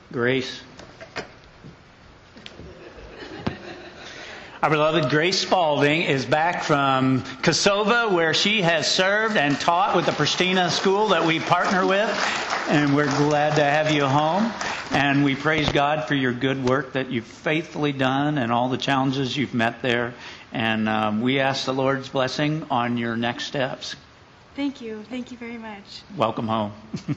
Grace. Our beloved Grace Spalding is back from Kosovo, where she has served and taught with the Pristina School that we partner with. And we're glad to have you home. And we praise God for your good work that you've faithfully done and all the challenges you've met there. And we ask the Lord's blessing on your next steps. Thank you. Thank you very much. Welcome home.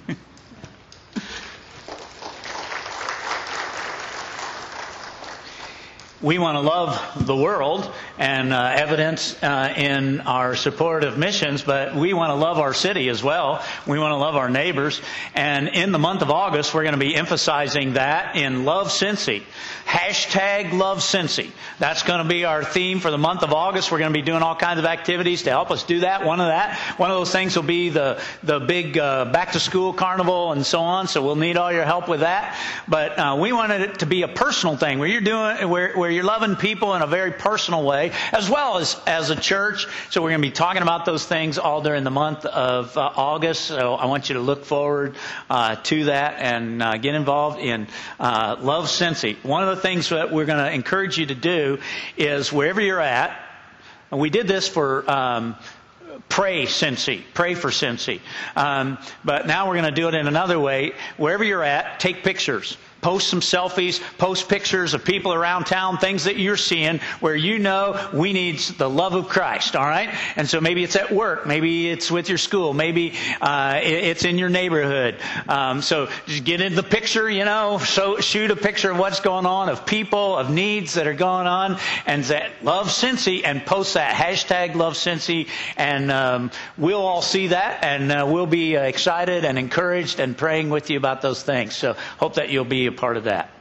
We want to love the world and evidence in our support of missions, but we want to love our city as well. We want to love our neighbors. And in the month of August, we're going to be emphasizing that in Love Cincy. Hashtag Love Cincy. That's going to be our theme for the month of August. We're going to be doing all kinds of activities to help us do that. One of those things will be the big back to school carnival and so on. So we'll need all your help with that. But we wanted it to be a personal thing where you're doing where you're loving people in a very personal way, as well as a church. So we're going to be talking about those things all during the month of August. So I want you to look forward to that and get involved in Love Cincy. One of the things that we're going to encourage you to do is wherever you're at, and we did this for Pray Cincy. Pray for Cincy. But now we're going to do it in another way. Wherever you're at, take pictures. Post some selfies, post pictures of people around town, things that you're seeing where you know we need the love of Christ, all right? And so maybe it's at work, maybe it's with your school, maybe it's in your neighborhood. So just get into the picture, so shoot a picture of what's going on, of people, of needs that are going on, and say, Love Cincy, and post that hashtag Love Cincy, and we'll all see that, and we'll be excited and encouraged and praying with you about those things. So hope that you'll be a part of that.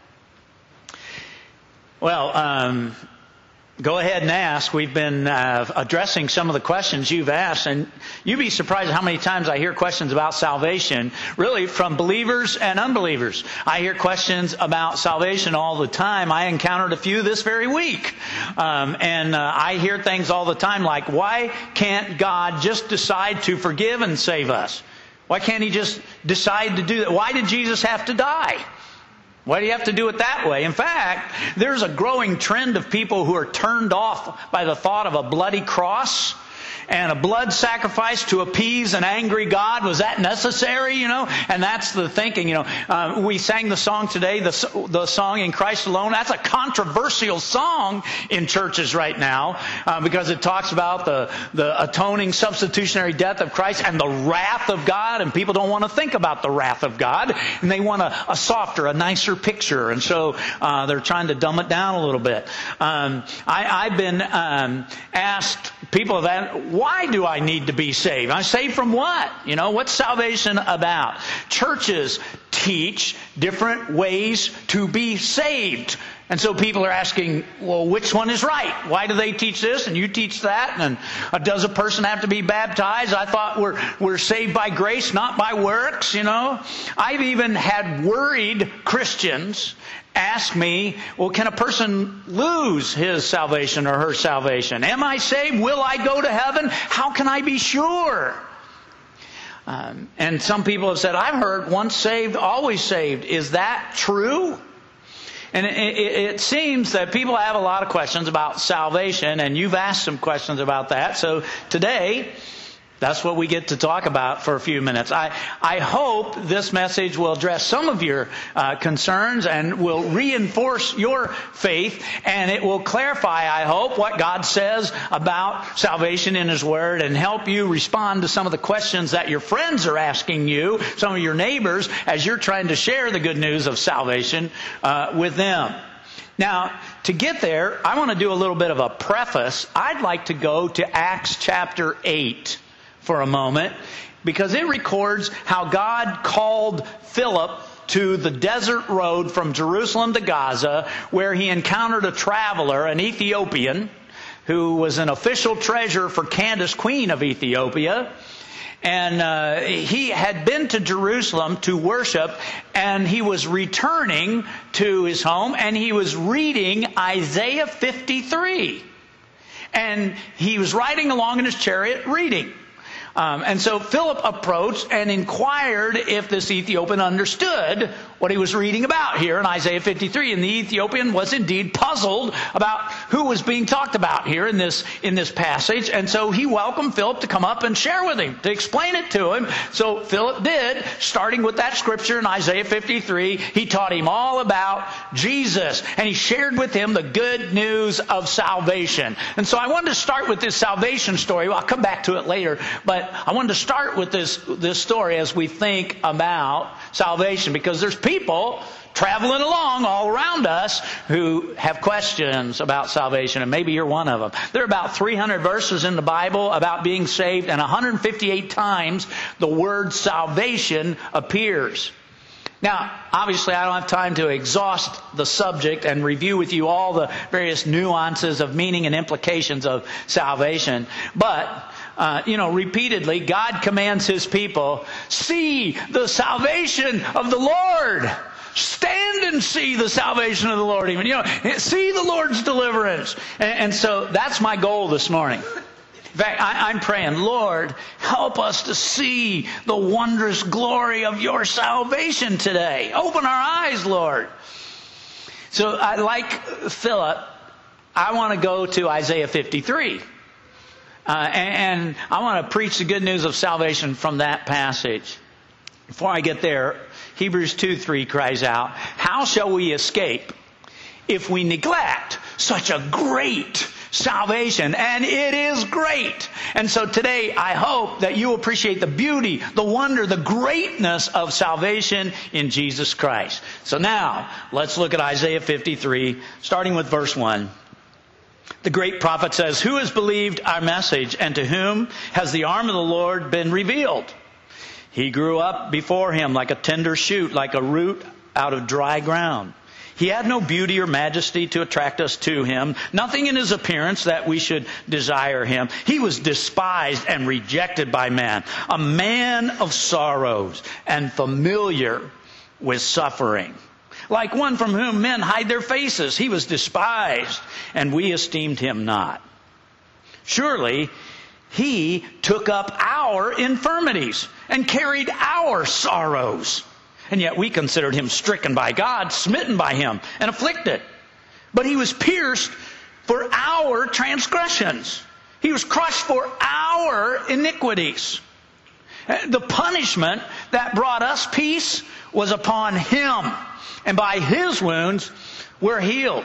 Well, go ahead and ask. We've been addressing some of the questions you've asked, and you'd be surprised how many times I hear questions about salvation, really from believers and unbelievers. I hear questions about salvation all the time. I encountered a few this very week. And I hear things all the time like, why can't God just decide to forgive and save us? Why can't He just decide to do that? Why did Jesus have to die? Why do you have to do it that way? In fact, there's a growing trend of people who are turned off by the thought of a bloody cross and a blood sacrifice to appease an angry God. Was that necessary? And that's the thinking. We sang the song today, the song In Christ Alone. That's a controversial song in churches right now because it talks about the atoning substitutionary death of Christ and the wrath of God. And people don't want to think about the wrath of God. And they want a softer, a nicer picture. And so they're trying to dumb it down a little bit. I've been asked, people have asked, why do I need to be saved? I'm saved from what? What's salvation about? Churches teach different ways to be saved. And so people are asking, well, which one is right? Why do they teach this and you teach that? And does a person have to be baptized? I thought we're saved by grace, not by works, I've even had worried Christians ask me, well, can a person lose his salvation or her salvation? Am I saved? Will I go to heaven? How can I be sure? And some people have said, I've heard once saved, always saved. Is that true? And it seems that people have a lot of questions about salvation, and you've asked some questions about that. So today, that's what we get to talk about for a few minutes. I hope this message will address some of your concerns and will reinforce your faith, and it will clarify, I hope, what God says about salvation in His Word and help you respond to some of the questions that your friends are asking you, some of your neighbors, as you're trying to share the good news of salvation with them. Now, to get there, I want to do a little bit of a preface. I'd like to go to Acts chapter 8. For a moment, because it records how God called Philip to the desert road from Jerusalem to Gaza, where he encountered a traveler, an Ethiopian, who was an official treasurer for Candace, Queen of Ethiopia. And he had been to Jerusalem to worship, and he was returning to his home, and he was reading Isaiah 53. And he was riding along in his chariot reading. And so Philip approached and inquired if this Ethiopian understood what he was reading about here in Isaiah 53. And the Ethiopian was indeed puzzled about who was being talked about here in this passage. And so he welcomed Philip to come up and share with him, to explain it to him. So Philip did, starting with that scripture in Isaiah 53. He taught him all about Jesus. And he shared with him the good news of salvation. And so I wanted to start with this salvation story. Well, I'll come back to it later. But I wanted to start with this story as we think about salvation, because there's people traveling along all around us who have questions about salvation, and maybe you're one of them. There are about 300 verses in the Bible about being saved, and 158 times the word salvation appears. Now, obviously, I don't have time to exhaust the subject and review with you all the various nuances of meaning and implications of salvation, but repeatedly, God commands His people, see the salvation of the Lord. Stand and see the salvation of the Lord. Even, see the Lord's deliverance. And so that's my goal this morning. In fact, I'm praying, Lord, help us to see the wondrous glory of your salvation today. Open our eyes, Lord. So like Philip, I want to go to Isaiah 53. And I want to preach the good news of salvation from that passage. Before I get there, Hebrews 2:3 cries out, how shall we escape if we neglect such a great salvation? And it is great. And so today, I hope that you appreciate the beauty, the wonder, the greatness of salvation in Jesus Christ. So now, let's look at Isaiah 53, starting with verse 1. The great prophet says, who has believed our message, and to whom has the arm of the Lord been revealed? He grew up before him like a tender shoot, like a root out of dry ground. He had no beauty or majesty to attract us to him, nothing in his appearance that we should desire him. He was despised and rejected by man, a man of sorrows and familiar with suffering. Like one from whom men hide their faces, he was despised, and we esteemed him not. Surely he took up our infirmities and carried our sorrows. And yet we considered him stricken by God, smitten by him, and afflicted. But he was pierced for our transgressions. He was crushed for our iniquities. The punishment that brought us peace was upon him. And by his wounds we're healed.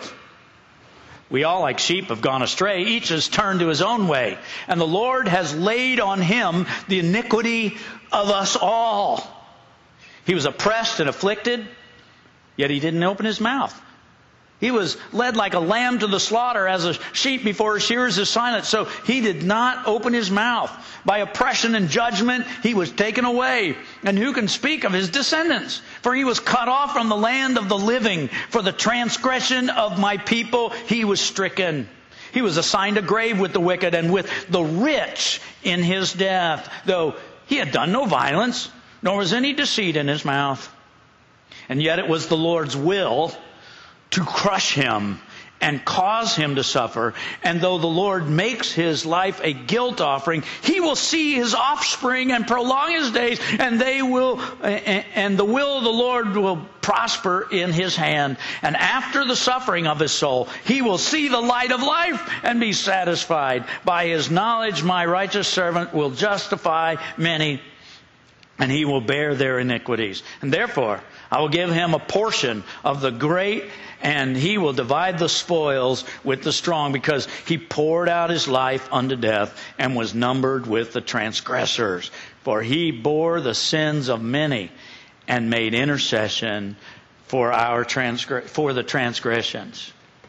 We all like sheep have gone astray. Each has turned to his own way. And the Lord has laid on him the iniquity of us all. He was oppressed and afflicted, yet he didn't open his mouth. He was led like a lamb to the slaughter, as a sheep before her shearers is silent. So he did not open his mouth. By oppression and judgment he was taken away. And who can speak of his descendants? For he was cut off from the land of the living. For the transgression of my people he was stricken. He was assigned a grave with the wicked and with the rich in his death. Though he had done no violence, nor was any deceit in his mouth. And yet it was the Lord's will to crush him and cause him to suffer. And though the Lord makes his life a guilt offering, he will see his offspring and prolong his days, and the will of the Lord will prosper in his hand. And after the suffering of his soul, he will see the light of life and be satisfied. By his knowledge, my righteous servant will justify many, and he will bear their iniquities. And therefore, I will give him a portion of the great, and he will divide the spoils with the strong, because he poured out his life unto death and was numbered with the transgressors. For he bore the sins of many and made intercession for the transgressions.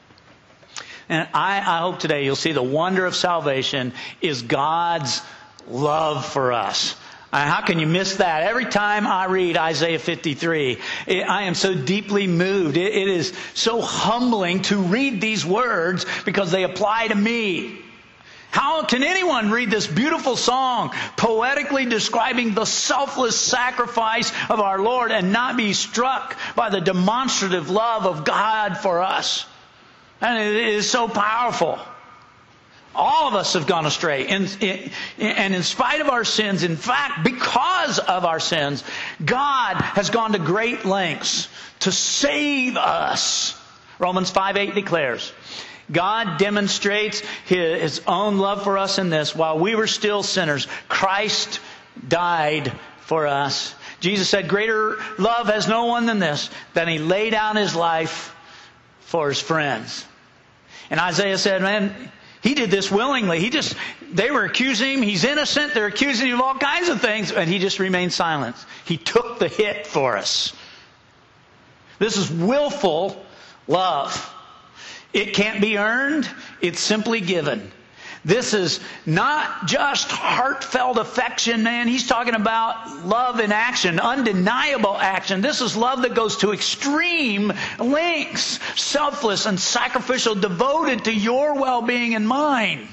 And I hope today you'll see the wonder of salvation is God's love for us. How can you miss that? Every time I read Isaiah 53, I am so deeply moved. It is so humbling to read these words because they apply to me. How can anyone read this beautiful song poetically describing the selfless sacrifice of our Lord and not be struck by the demonstrative love of God for us? And it is so powerful. All of us have gone astray. And in spite of our sins, in fact, because of our sins, God has gone to great lengths to save us. Romans 5:8 declares, God demonstrates His own love for us in this: while we were still sinners, Christ died for us. Jesus said, greater love has no one than this, that He laid down His life for His friends. And Isaiah said, man, He did this willingly. They were accusing Him. He's innocent. They're accusing Him of all kinds of things. And He just remained silent. He took the hit for us. This is willful love. It can't be earned. It's simply given. This is not just heartfelt affection, man. He's talking about love in action, undeniable action. This is love that goes to extreme lengths, selfless and sacrificial, devoted to your well-being and mine.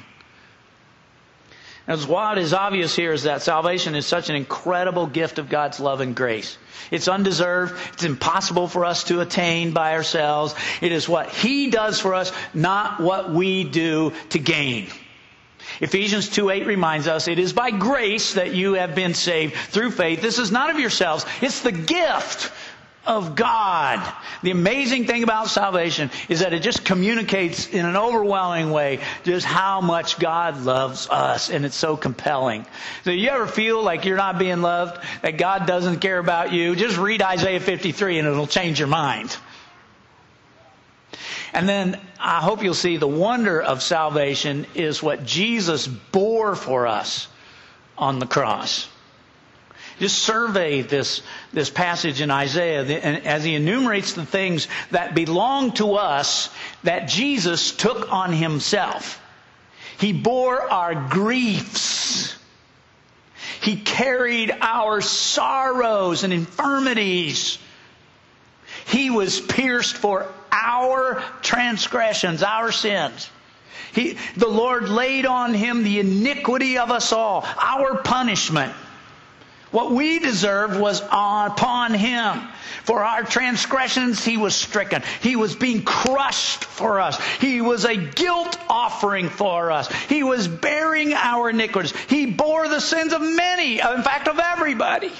As what is obvious here is that salvation is such an incredible gift of God's love and grace. It's undeserved. It's impossible for us to attain by ourselves. It is what He does for us, not what we do to gain. Ephesians 2:8 reminds us, it is by grace that you have been saved through faith. This is not of yourselves. It's the gift of God. The amazing thing about salvation is that it just communicates in an overwhelming way just how much God loves us. And it's so compelling. So you ever feel like you're not being loved, that God doesn't care about you? Just read Isaiah 53 and it'll change your mind. And then I hope you'll see the wonder of salvation is what Jesus bore for us on the cross. Just survey this passage in Isaiah as he enumerates the things that belong to us that Jesus took on Himself. He bore our griefs. He carried our sorrows and infirmities. He was pierced for our transgressions, our sins. The Lord laid on Him the iniquity of us all, our punishment. What we deserved was upon Him. For our transgressions He was stricken. He was being crushed for us. He was a guilt offering for us. He was bearing our iniquities. He bore the sins of many, in fact of everybody.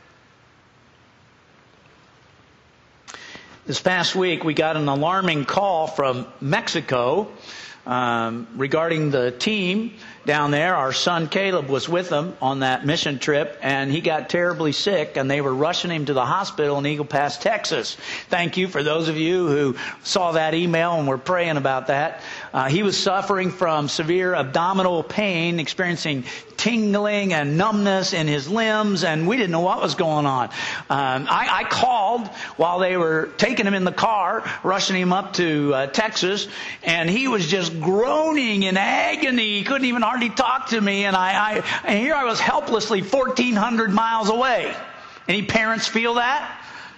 This past week we got an alarming call from Mexico regarding the team down there. Our son Caleb was with them on that mission trip, and he got terribly sick, and they were rushing him to the hospital in Eagle Pass, Texas. Thank you for those of you who saw that email and were praying about that. He was suffering from severe abdominal pain, experiencing tingling and numbness in his limbs, and we didn't know what was going on. I called while they were taking him in the car, rushing him up to Texas, and he was just groaning in agony. He couldn't even hardly talk to me, and here I was helplessly 1,400 miles away. Any parents feel that?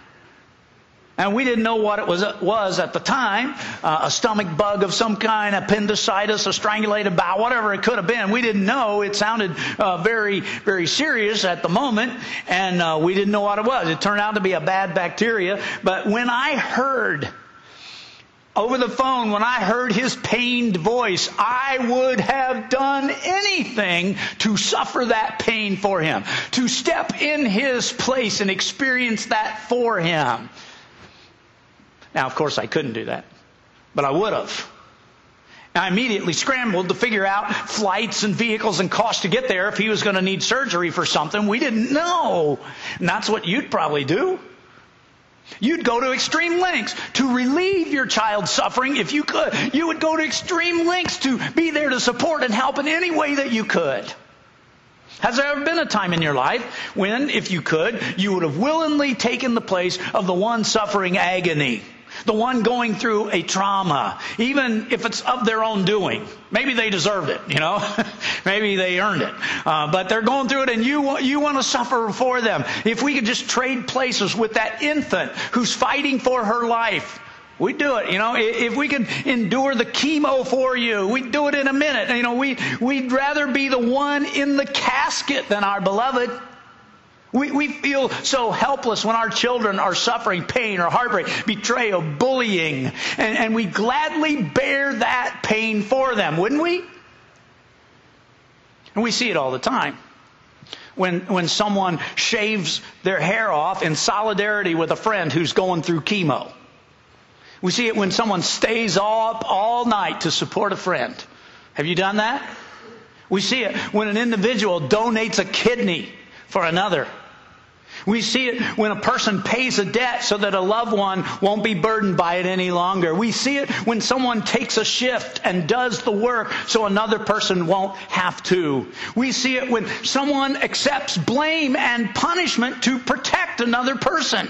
And we didn't know what it was at the time. A stomach bug of some kind, appendicitis, a strangulated bowel, whatever it could have been. We didn't know. It sounded very, very serious at the moment, and we didn't know what it was. It turned out to be a bad bacteria. But when I heard over the phone, when I heard his pained voice, I would have done anything to suffer that pain for him, to step in his place and experience that for him. Now, of course, I couldn't do that, but I would have. I immediately scrambled to figure out flights and vehicles and costs to get there if he was going to need surgery for something we didn't know. And that's what you'd probably do. You'd go to extreme lengths to relieve your child's suffering if you could. You would go to extreme lengths to be there to support and help in any way that you could. Has there ever been a time in your life when, if you could, you would have willingly taken the place of the one suffering agony? The one going through a trauma, even if it's of their own doing. Maybe they deserved it, Maybe they earned it. But they're going through it and you want to suffer for them. If we could just trade places with that infant who's fighting for her life, we'd do it. If we could endure the chemo for you, we'd do it in a minute. We'd rather be the one in the casket than our beloved. We feel so helpless when our children are suffering pain or heartbreak, betrayal, bullying, and we gladly bear that pain for them, wouldn't we? And we see it all the time. When someone shaves their hair off in solidarity with a friend who's going through chemo. We see it when someone stays up all night to support a friend. Have you done that? We see it when an individual donates a kidney for another. We see it when a person pays a debt so that a loved one won't be burdened by it any longer. We see it when someone takes a shift and does the work so another person won't have to. We see it when someone accepts blame and punishment to protect another person.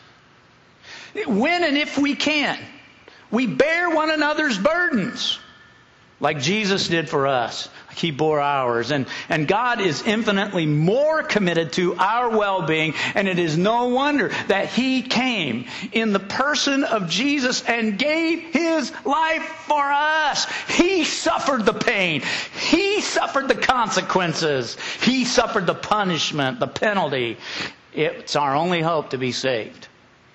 When and if we can, we bear one another's burdens like Jesus did for us. He bore ours. And God is infinitely more committed to our well-being. And it is no wonder that He came in the person of Jesus and gave His life for us. He suffered the pain. He suffered the consequences. He suffered the punishment, the penalty. It's our only hope to be saved.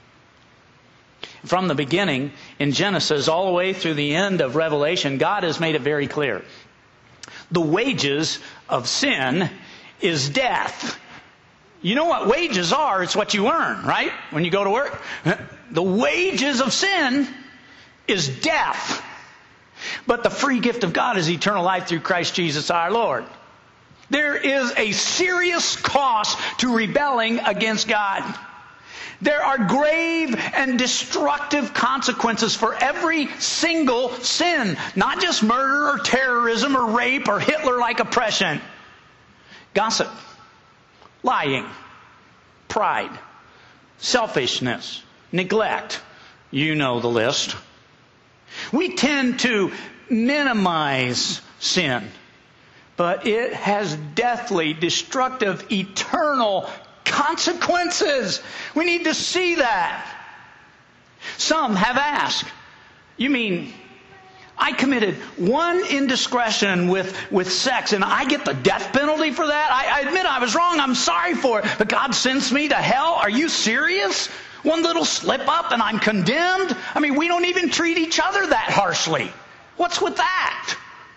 From the beginning, in Genesis, all the way through the end of Revelation, God has made it very clear. The wages of sin is death. You know what wages are? It's what you earn, right? When you go to work. The wages of sin is death. But the free gift of God is eternal life through Christ Jesus our Lord. There is a serious cost to rebelling against God. There are grave and destructive consequences for every single sin. Not just murder or terrorism or rape or Hitler-like oppression. Gossip, lying, pride, selfishness, neglect. You know the list. We tend to minimize sin, but it has deathly, destructive, eternal consequences. We need to see that. Some have asked, you mean I committed one indiscretion with sex and I get the death penalty for that? I admit I was wrong. I'm sorry for it. But God sends me to hell? Are you serious? One little slip up and I'm condemned? I mean, we don't even treat each other that harshly. What's with that?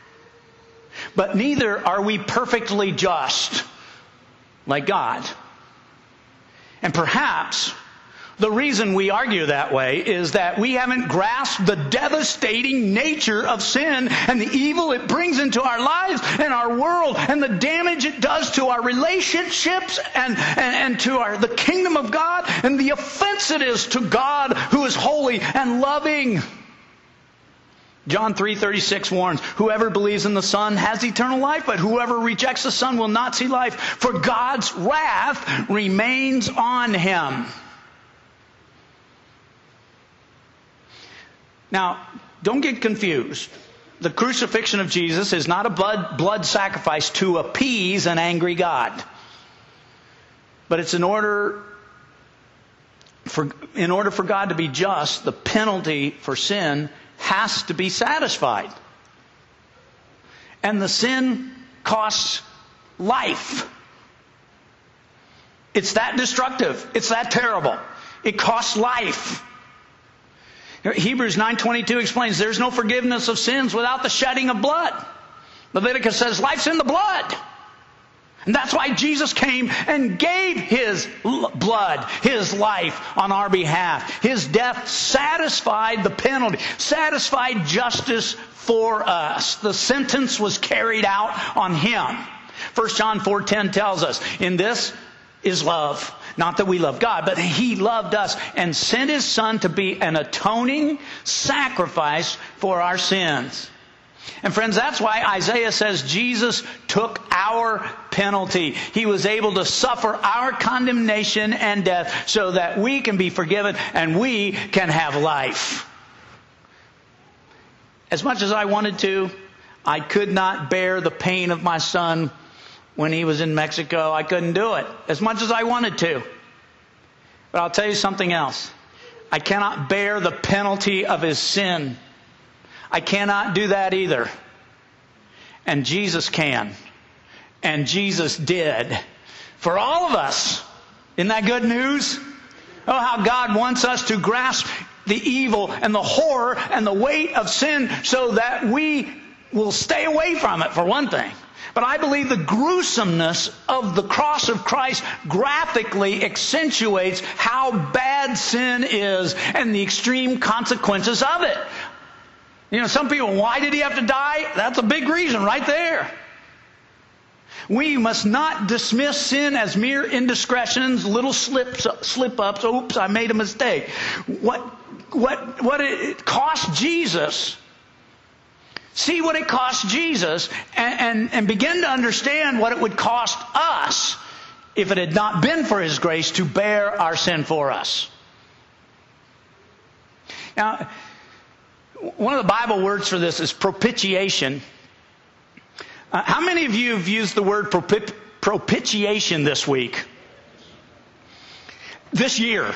But neither are we perfectly just like God. And perhaps the reason we argue that way is that we haven't grasped the devastating nature of sin and the evil it brings into our lives and our world and the damage it does to our relationships and to the kingdom of God and the offense it is to God who is holy and loving. John 3:36 warns, whoever believes in the Son has eternal life, but whoever rejects the Son will not see life, for God's wrath remains on him. Now, don't get confused. The crucifixion of Jesus is not a blood sacrifice to appease an angry God. But it's in order for God to be just, the penalty for sin has to be satisfied. And the sin costs life. It's that destructive. It's that terrible. It costs life. Hebrews 9:22 explains there's no forgiveness of sins without the shedding of blood. Leviticus says life's in the blood. And that's why Jesus came and gave His blood, His life on our behalf. His death satisfied the penalty, satisfied justice for us. The sentence was carried out on Him. 1 John 4:10 tells us, in this is love. Not that we love God, but He loved us and sent His Son to be an atoning sacrifice for our sins. And friends, that's why Isaiah says Jesus took our penalty. He was able to suffer our condemnation and death so that we can be forgiven and we can have life. As much as I wanted to, I could not bear the pain of my son when he was in Mexico. I couldn't do it as much as I wanted to. But I'll tell you something else. I cannot bear the penalty of his sin. I cannot do that either. And Jesus can. And Jesus did. For all of us. Isn't that good news? Oh, how God wants us to grasp the evil and the horror and the weight of sin so that we will stay away from it, for one thing. But I believe the gruesomeness of the cross of Christ graphically accentuates how bad sin is and the extreme consequences of it. You know, some people, why did he have to die? That's a big reason right there. We must not dismiss sin as mere indiscretions, little slip-ups. Oops, I made a mistake. What it cost Jesus. See what it cost Jesus and begin to understand what it would cost us if it had not been for His grace to bear our sin for us. Now, one of the Bible words for this is propitiation. How many of you have used the word propitiation this week? This year?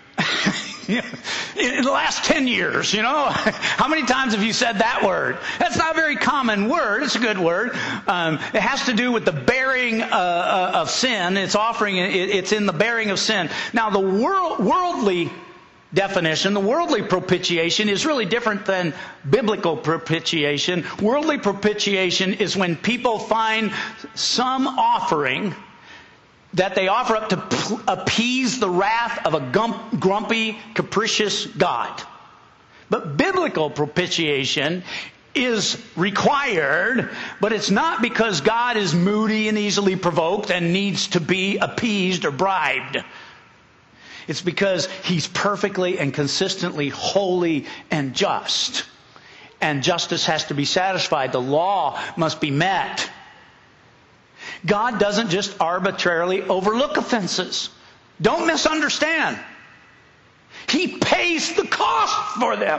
In the last 10 years, you know? How many times have you said that word? That's not a very common word. It's a good word. It has to do with the bearing of sin. It's in the bearing of sin. Now, the worldly definition, the worldly propitiation, is really different than biblical propitiation. Worldly propitiation is when people find some offering that they offer up to appease the wrath of a grumpy, capricious God. But biblical propitiation is required, but it's not because God is moody and easily provoked and needs to be appeased or bribed. It's because He's perfectly and consistently holy and just. And justice has to be satisfied. The law must be met. God doesn't just arbitrarily overlook offenses. Don't misunderstand. He pays the cost for them.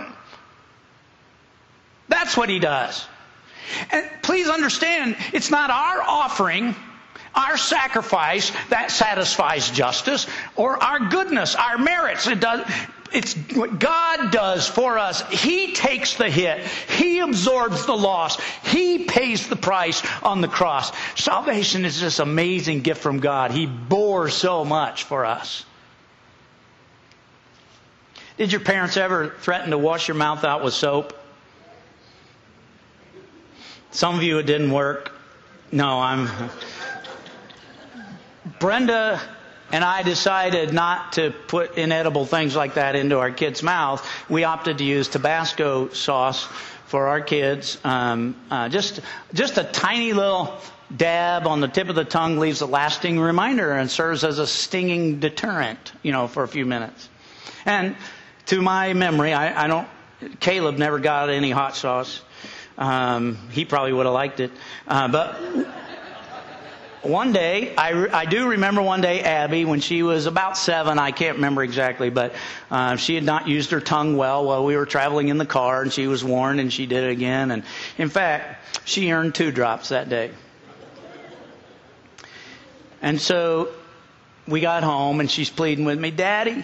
That's what He does. And please understand, it's not our offering, our sacrifice that satisfies justice, or our goodness, our merits. It's what God does for us. He takes the hit. He absorbs the loss. He pays the price on the cross. Salvation is this amazing gift from God. He bore so much for us. Did your parents ever threaten to wash your mouth out with soap? Some of you, it didn't work. No, Brenda and I decided not to put inedible things like that into our kids' mouth. We opted to use Tabasco sauce for our kids. Just a tiny little dab on the tip of the tongue leaves a lasting reminder and serves as a stinging deterrent, for a few minutes. And to my memory, Caleb never got any hot sauce. He probably would have liked it. But one day, I do remember one day Abby, when she was about 7, I can't remember exactly, but she had not used her tongue well while we were traveling in the car, and she was warned, and she did it again. And in fact, she earned 2 drops that day. And so we got home, and she's pleading with me, Daddy,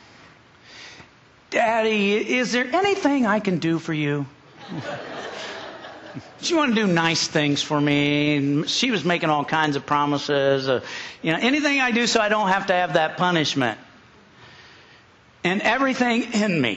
is there anything I can do for you? She wanted to do nice things for me. And she was making all kinds of promises. Anything I do so I don't have to have that punishment. And everything in me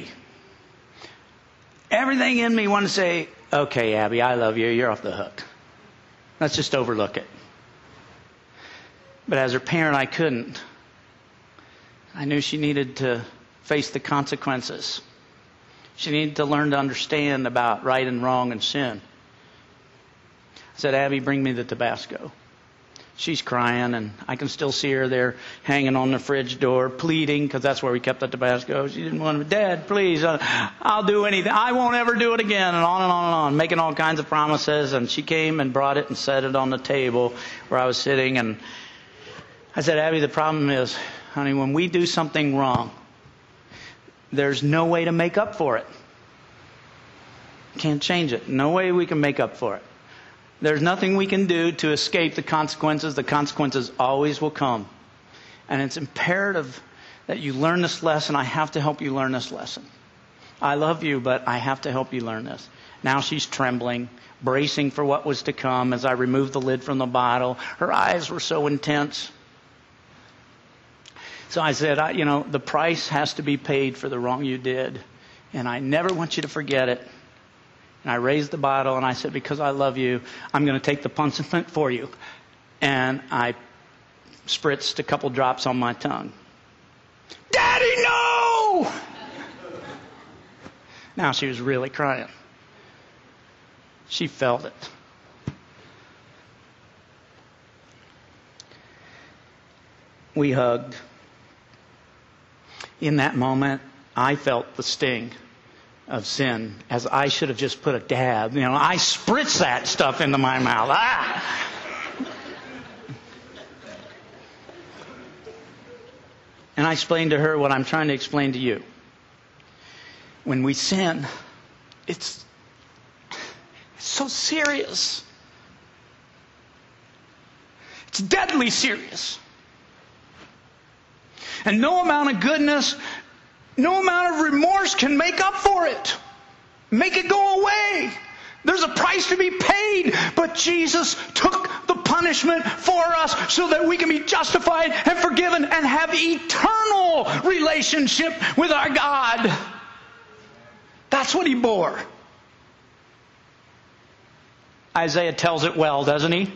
wanted to say, okay, Abby, I love you. You're off the hook. Let's just overlook it. But as her parent, I couldn't. I knew she needed to face the consequences. She needed to learn to understand about right and wrong and sin. I said, Abby, bring me the Tabasco. She's crying, and I can still see her there hanging on the fridge door, pleading, because that's where we kept the Tabasco. She didn't want to, Dad, please, I'll do anything. I won't ever do it again, and on and on and on, making all kinds of promises. And she came and brought it and set it on the table where I was sitting. And I said, Abby, the problem is, honey, when we do something wrong, there's no way to make up for it. Can't change it. No way we can make up for it. There's nothing we can do to escape the consequences. The consequences always will come. And it's imperative that you learn this lesson. I have to help you learn this lesson. I love you, but I have to help you learn this. Now she's trembling, bracing for what was to come as I removed the lid from the bottle. Her eyes were so intense. So I said, the price has to be paid for the wrong you did. And I never want you to forget it. And I raised the bottle and I said, because I love you, I'm going to take the punishment for you. And I spritzed a couple drops on my tongue. Daddy, no! Now she was really crying. She felt it. We hugged. In that moment, I felt the sting of sin, as I should have just put a dab. I spritzed that stuff into my mouth. And I explained to her what I'm trying to explain to you. When we sin, it's so serious. It's deadly serious. And no amount of goodness, no amount of remorse can make up for it. Make it go away. There's a price to be paid. But Jesus took the punishment for us so that we can be justified and forgiven and have eternal relationship with our God. That's what He bore. Isaiah tells it well, doesn't he?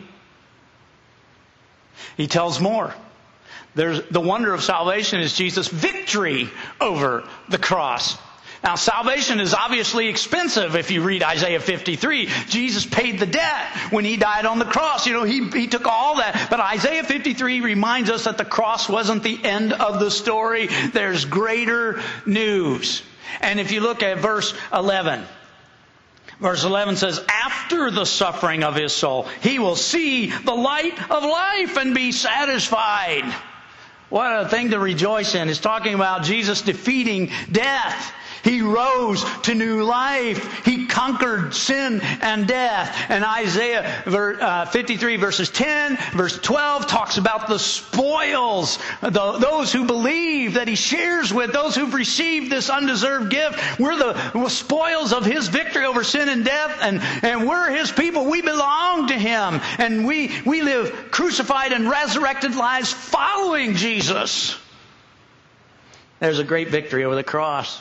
He tells more. The wonder of salvation is Jesus' victory over the cross. Now, salvation is obviously expensive if you read Isaiah 53. Jesus paid the debt when He died on the cross. He took all that. But Isaiah 53 reminds us that the cross wasn't the end of the story. There's greater news. And if you look at verse 11. Verse 11 says, after the suffering of His soul, He will see the light of life and be satisfied. What a thing to rejoice in. It's talking about Jesus defeating death. He rose to new life. He conquered sin and death. And Isaiah 53 verses 10, verse 12 talks about the spoils. Those who believe that He shares with, those who've received this undeserved gift. We're the spoils of His victory over sin and death. And we're His people. We belong to Him. And we live crucified and resurrected lives following Jesus. There's a great victory over the cross.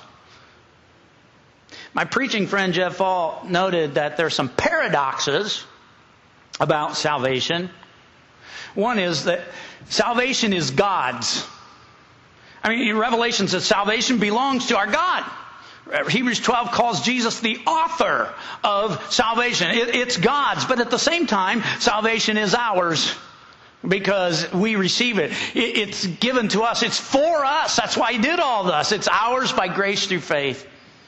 My preaching friend Jeff Fall noted that there's some paradoxes about salvation. One is that salvation is God's. In Revelation says salvation belongs to our God. Hebrews 12 calls Jesus the author of salvation. It's God's, but at the same time, salvation is ours. Because we receive it. It's given to us. It's for us. That's why He did all this. It's ours by grace through faith.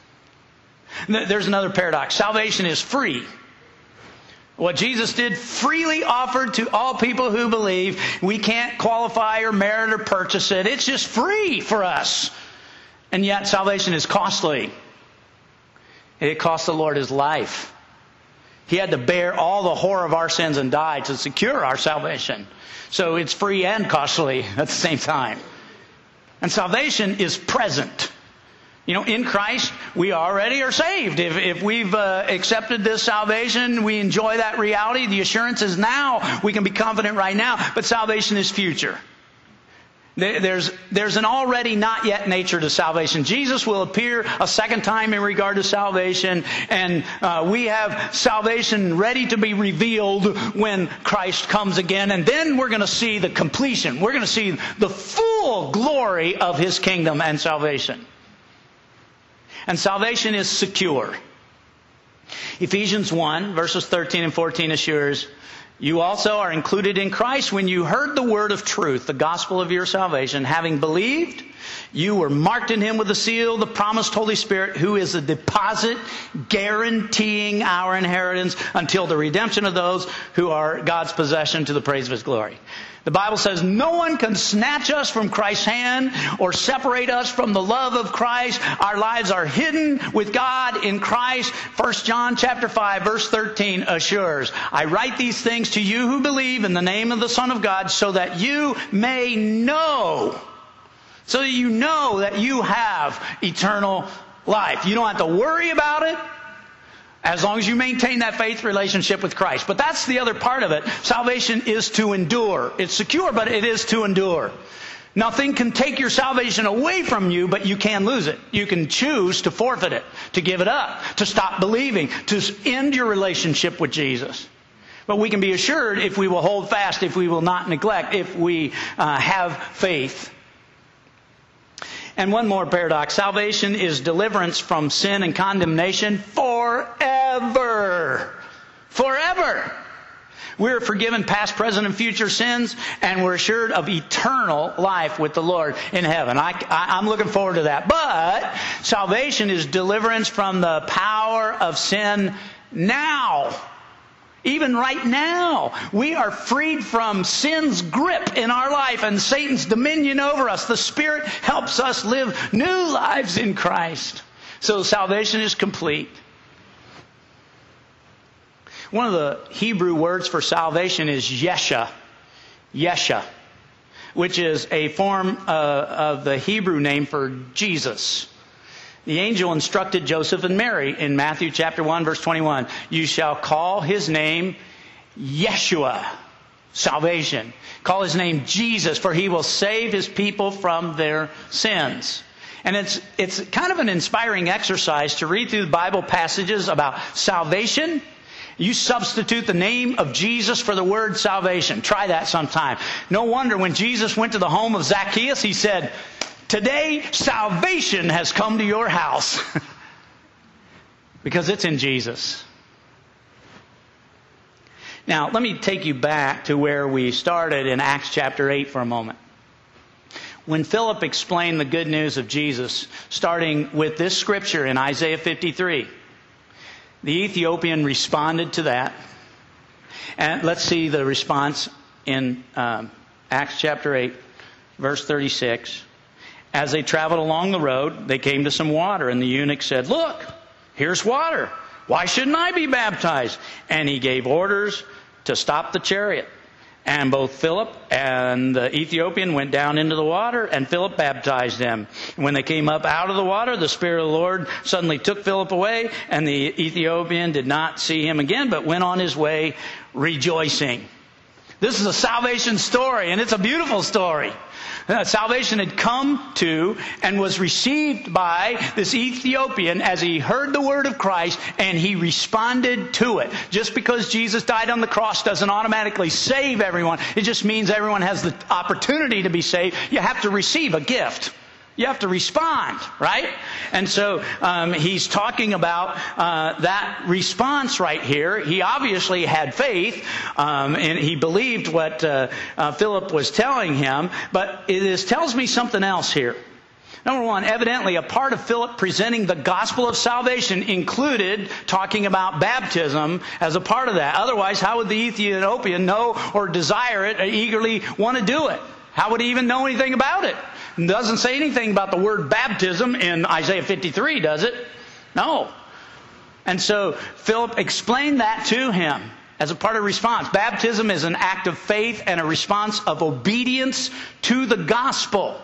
There's another paradox. Salvation is free. What Jesus did, freely offered to all people who believe. We can't qualify or merit or purchase it. It's just free for us. And yet salvation is costly. It cost the Lord His life. He had to bear all the horror of our sins and die to secure our salvation. So it's free and costly at the same time. And salvation is present. In Christ, we already are saved. If we've accepted this salvation, we enjoy that reality. The assurance is now. We can be confident right now. But salvation is future. There's an already not yet nature to salvation. Jesus will appear a second time in regard to salvation. And we have salvation ready to be revealed when Christ comes again. And then we're going to see the completion. We're going to see the full glory of His kingdom and salvation. And salvation is secure. Ephesians 1, verses 13 and 14 assures, you also are included in Christ when you heard the word of truth, the gospel of your salvation. Having believed, you were marked in Him with the seal, the promised Holy Spirit, who is a deposit guaranteeing our inheritance until the redemption of those who are God's possession to the praise of His glory. The Bible says no one can snatch us from Christ's hand or separate us from the love of Christ. Our lives are hidden with God in Christ. 1 John chapter 5 verse 13 assures, I write these things to you who believe in the name of the Son of God so that you may know. So that you know that you have eternal life. You don't have to worry about it. As long as you maintain that faith relationship with Christ. But that's the other part of it. Salvation is to endure. It's secure, but it is to endure. Nothing can take your salvation away from you, but you can lose it. You can choose to forfeit it, to give it up, to stop believing, to end your relationship with Jesus. But we can be assured if we will hold fast, if we will not neglect, if we have faith. And one more paradox. Salvation is deliverance from sin and condemnation forever. Forever. We're forgiven past, present, and future sins, and we're assured of eternal life with the Lord in heaven. I'm looking forward to that. But salvation is deliverance from the power of sin now. Even right now, we are freed from sin's grip in our life and Satan's dominion over us. The Spirit helps us live new lives in Christ. So salvation is complete. One of the Hebrew words for salvation is Yesha. Yesha. Which is a form of the Hebrew name for Jesus. The angel instructed Joseph and Mary in Matthew chapter 1 verse 21. You shall call his name Yeshua. Salvation. Call his name Jesus, for he will save his people from their sins. And it's kind of an inspiring exercise to read through the Bible passages about salvation. You substitute the name of Jesus for the word salvation. Try that sometime. No wonder when Jesus went to the home of Zacchaeus, he said, today salvation has come to your house. Because it's in Jesus. Now, let me take you back to where we started in Acts chapter 8 for a moment. When Philip explained the good news of Jesus, starting with this scripture in Isaiah 53, the Ethiopian responded to that. And let's see the response in Acts chapter 8, verse 36. As they traveled along the road, they came to some water, and the eunuch said, look, here's water. Why shouldn't I be baptized? And he gave orders to stop the chariot. And both Philip and the Ethiopian went down into the water, and Philip baptized them. When they came up out of the water, the Spirit of the Lord suddenly took Philip away, and the Ethiopian did not see him again, but went on his way rejoicing. This is a salvation story, and it's a beautiful story. Salvation had come to and was received by this Ethiopian as he heard the word of Christ and he responded to it. Just because Jesus died on the cross doesn't automatically save everyone. It just means everyone has the opportunity to be saved. You have to receive a gift. You have to respond, right? And so he's talking about that response right here. He obviously had faith, and he believed what Philip was telling him. But it tells me something else here. Number one, evidently a part of Philip presenting the gospel of salvation included talking about baptism as a part of that. Otherwise, how would the Ethiopian know or desire it or eagerly want to do it? How would he even know anything about it? It doesn't say anything about the word baptism in Isaiah 53, does it? No. And so Philip explained that to him as a part of response. Baptism is an act of faith and a response of obedience to the gospel.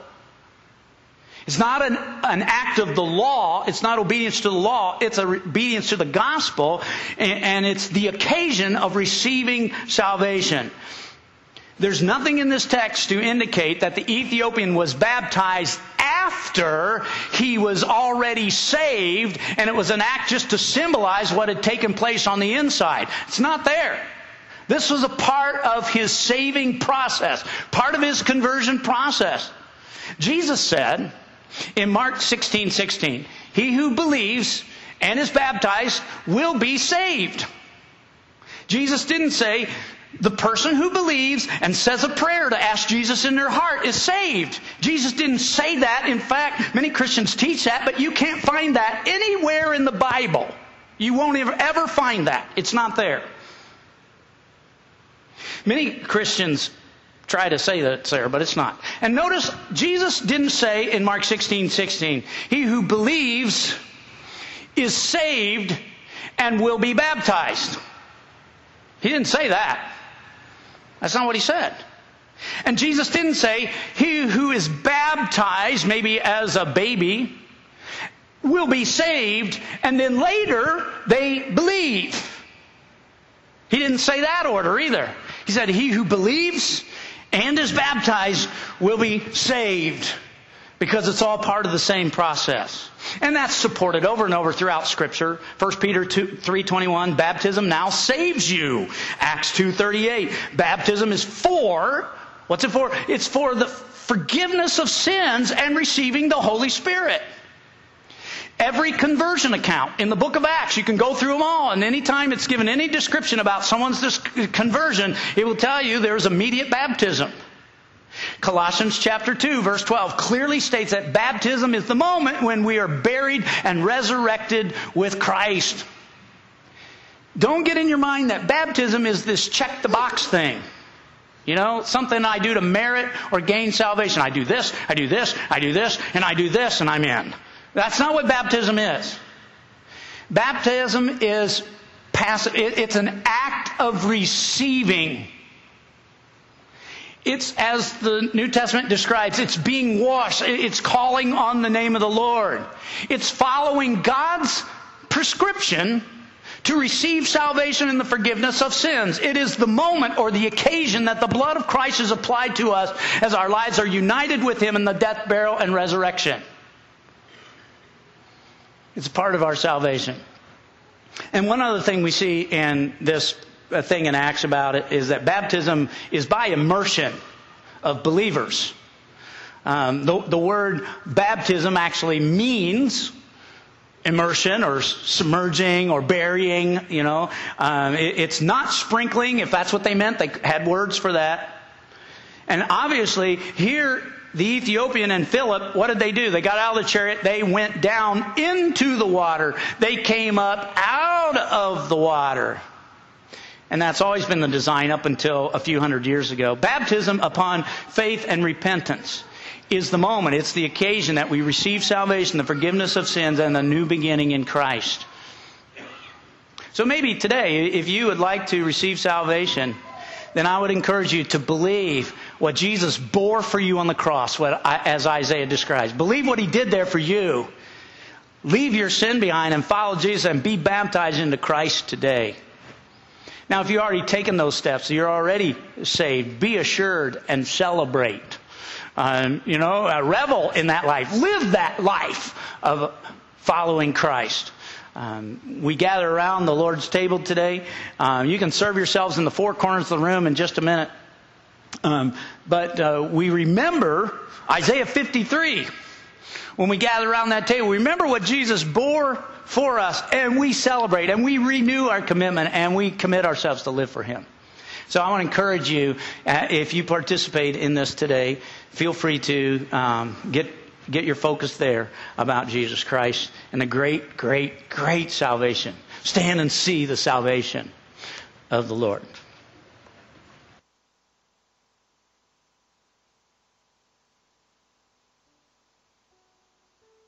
It's not an act of the law. It's not obedience to the law. It's obedience to the gospel. And it's the occasion of receiving salvation. There's nothing in this text to indicate that the Ethiopian was baptized after he was already saved, and it was an act just to symbolize what had taken place on the inside. It's not there. This was a part of his saving process, part of his conversion process. Jesus said in Mark 16:16, he who believes and is baptized will be saved. Jesus didn't say, the person who believes and says a prayer to ask Jesus in their heart is saved. Jesus didn't say that. In fact, many Christians teach that, but you can't find that anywhere in the Bible. You won't ever find that. It's not there. Many Christians try to say that it's there, but it's not. And notice, Jesus didn't say in Mark 16:16, he who believes is saved and will be baptized. He didn't say that. That's not what he said. And Jesus didn't say, he who is baptized, maybe as a baby, will be saved, and then later they believe. He didn't say that order either. He said, he who believes and is baptized will be saved, because it's all part of the same process. And that's supported over and over throughout Scripture. 1 Peter 3:21, baptism now saves you. Acts 2:38, baptism is for, what's it for? It's for the forgiveness of sins and receiving the Holy Spirit. Every conversion account in the book of Acts, you can go through them all, and anytime it's given any description about someone's conversion, it will tell you there's immediate baptism. Colossians chapter 2, verse 12 clearly states that baptism is the moment when we are buried and resurrected with Christ. Don't get in your mind that baptism is this check the box thing. You know, something I do to merit or gain salvation. I do this, I do this, I do this, and I do this, and I'm in. That's not what baptism is. Baptism is passive. It's an act of receiving. It's, as the New Testament describes, it's being washed. It's calling on the name of the Lord. It's following God's prescription to receive salvation and the forgiveness of sins. It is the moment or the occasion that the blood of Christ is applied to us as our lives are united with Him in the death, burial, and resurrection. It's part of our salvation. And one other thing we see in this thing in Acts about it is that baptism is by immersion of believers. The word baptism actually means immersion or submerging or burying, you know. It's not sprinkling, if that's what they meant. They had words for that. And obviously, here, the Ethiopian and Philip, what did they do? They got out of the chariot. They went down into the water. They came up out of the water. And that's always been the design up until a few hundred years ago. Baptism upon faith and repentance is the moment. It's the occasion that we receive salvation, the forgiveness of sins, and a new beginning in Christ. So maybe today, if you would like to receive salvation, then I would encourage you to believe what Jesus bore for you on the cross, as Isaiah describes. Believe what He did there for you. Leave your sin behind and follow Jesus and be baptized into Christ today. Now, if you've already taken those steps, you're already saved, be assured and celebrate. Revel in that life. Live that life of following Christ. We gather around the Lord's table today. You can serve yourselves in the four corners of the room in just a minute. But we remember Isaiah 53. When we gather around that table, we remember what Jesus bore for us, and we celebrate, and we renew our commitment, and we commit ourselves to live for Him. So I want to encourage you, if you participate in this today, feel free to get your focus there about Jesus Christ and the great, great, great salvation. Stand and see the salvation of the Lord.